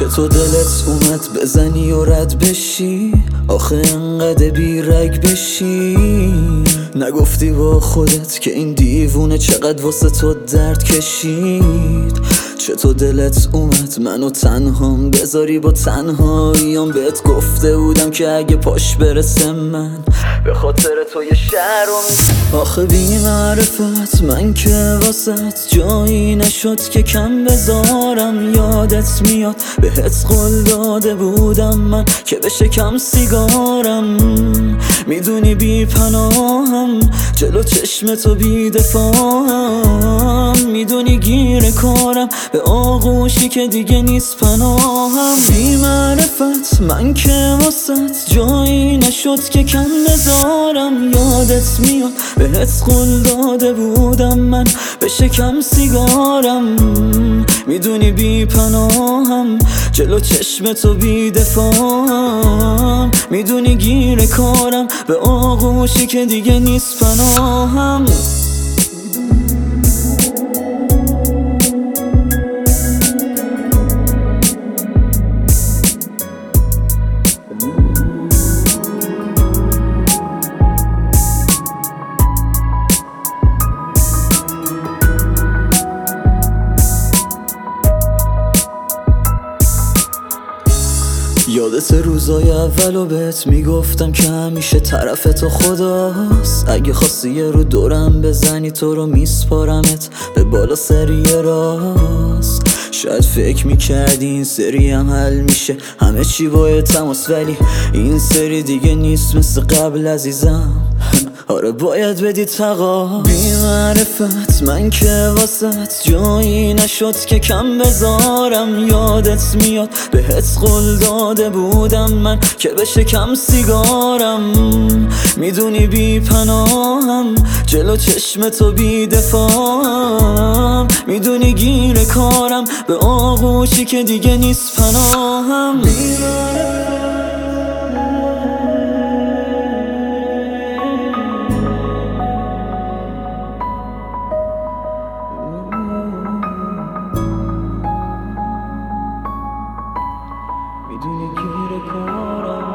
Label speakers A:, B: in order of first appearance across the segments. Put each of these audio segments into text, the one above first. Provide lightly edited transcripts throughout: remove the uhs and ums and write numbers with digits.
A: چطور دلت اومد بزنی و رد بشی؟ آخه انقدر بیرگ بشی؟ نگفتی با خودت که این دیوونه چقدر واسه تو درد کشید؟ چطور دلت اومد منو تنهام بذاری با تنهاییام؟ بهت گفته بودم که اگه پاش برسه من به خاطر تو یه شهر رو آخه بی معرفت من که واسط جایی نشد که کم بذارم. یادت میاد بهت قول داده بودم من که بشکم سیگارم. میدونی بی پناهم جلو چشم تو بی دفاعم. میدونی گیر کارم به آغوشی که دیگه نیست پناهم. بی معرفت من که واسط جایی نشد که کم بذارم. یادت میاد بهت قول داده بودم من بشکم سیگارم. میدونی بی پناهم جلو چشم تو بی دفاعم. میدونی گیر کارم به آغوشی که دیگه نیست پناهم. یادت روزای اولو بهت میگفتم که همیشه طرف تو خداست. اگه خواستی یه رو دورم بزنی تو رو میسپارمت به بالا سری راست. شاید فکر میکردی این سری هم حل میشه همه چی با تماس، ولی این سری دیگه نیست مثل قبل عزیزم. آره باید بدی تقا. بی معرفت من که واسط جایی نشد که کم بذارم. یادت میاد بهت قول داده بودم من که بشکم سیگارم. میدونی بی پناهم جلو چشم تو بی دفاعم. میدونی گیر کارم به آغوشی که دیگه نیست پناهم. میدونی گیر کارم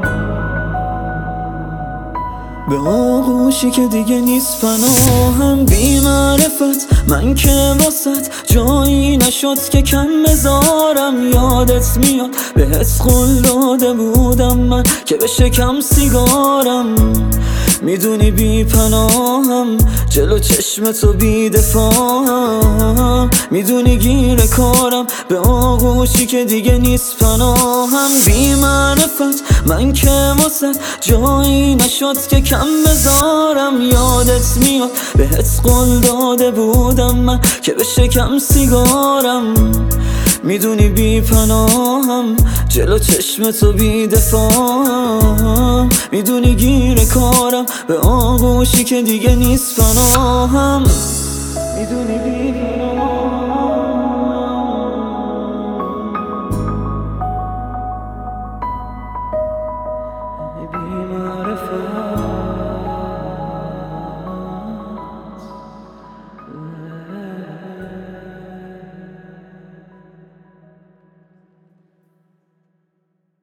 A: به آغوشی که دیگه نیست پناهم. بی معرفت من که واسط جایی نشد که کم بذارم. یادت میاد بهت قول داده بودم من که بشکم سیگارم. میدونی بی پناهم جلو چشم تو بی دفاعم. میدونی گیر کارم به آغوشی که دیگه نیست پناهم. بی معرفت من که واسه جایی نشد که کم بذارم. یادت میاد بهت قول داده بودم من که بشکم سیگارم. میدونی بی پناهم جلو چشم تو بی دفاعم. میدونی گیر کارم به آغوشی که دیگه نیست پناهم. میدونی بی پناهم.